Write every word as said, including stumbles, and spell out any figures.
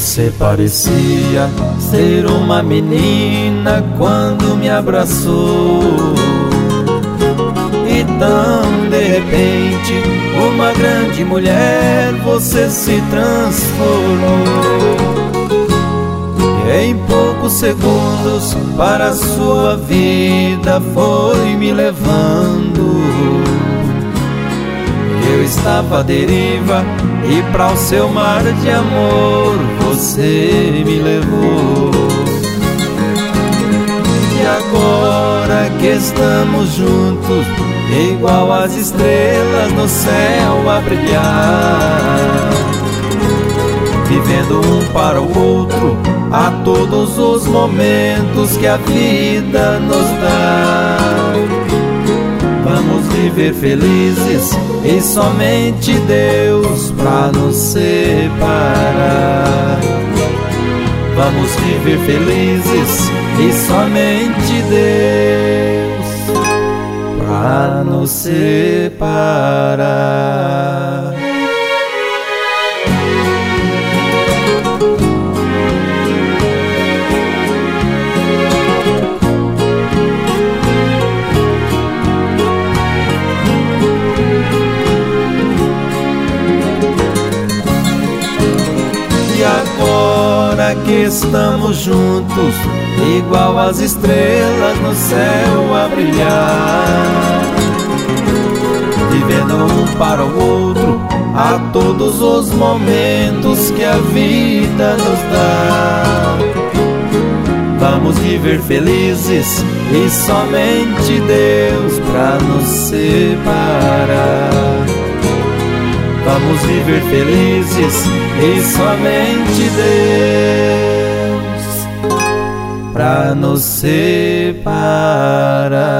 Você parecia ser uma menina quando me abraçou, e tão de repente, uma grande mulher você se transformou. E em poucos segundos para a sua vida foi me levando. Eu estava à deriva e para o seu mar de amor você me levou. E agora que estamos juntos, igual as estrelas no céu a brilhar, vivendo um para o outro a todos os momentos que a vida nos dá. Vamos viver felizes e somente Deus pra nos separar. Vamos viver felizes e somente Deus pra nos separar. E agora que estamos juntos, igual as estrelas no céu a brilhar, vivendo um para o outro a todos os momentos que a vida nos dá. Vamos viver felizes e somente Deus pra nos separar. Vamos viver felizes e somente Deus pra nos separar.